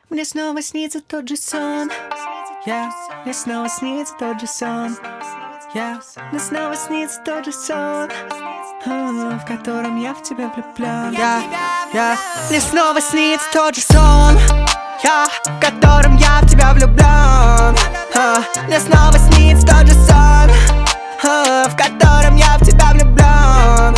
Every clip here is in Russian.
Мне снова снится тот же сон. Мне снова снится тот же сон. Мне снова снится тот же сон, в котором я в тебя влюблен. Мне снова снится тот же сон, в котором я в тебя влюблен. Мне снова снится тот же сон, в котором я в тебя влюблен.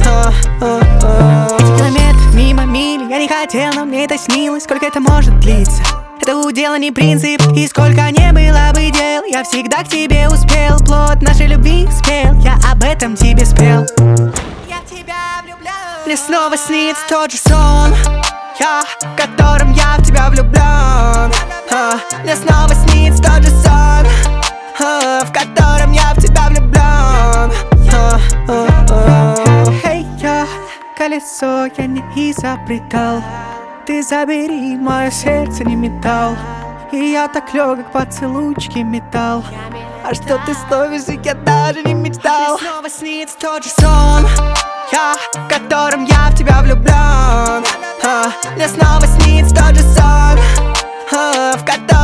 Эти километры мимо мили я не хотел, но мне это снилось. Сколько это может длиться? Это удел, не принцип. И сколько не было бы дел, я всегда к тебе успел. Плод нашей любви спел, я об этом тебе спел. Я в тебя влюблен. Мне снова снится тот же сон, в котором я в тебя влюблен. Мне снова снится тот же сон, в котором я в тебя влюблен. Колесо я не изобретал, ты забери, мое сердце не металл. И я так легок, поцелуйчики металл. А что ты стоишь, я даже не мечтал. Мне снова снится тот же сон, в котором я в тебя влюблен. Мне снова снится тот же сон, в котором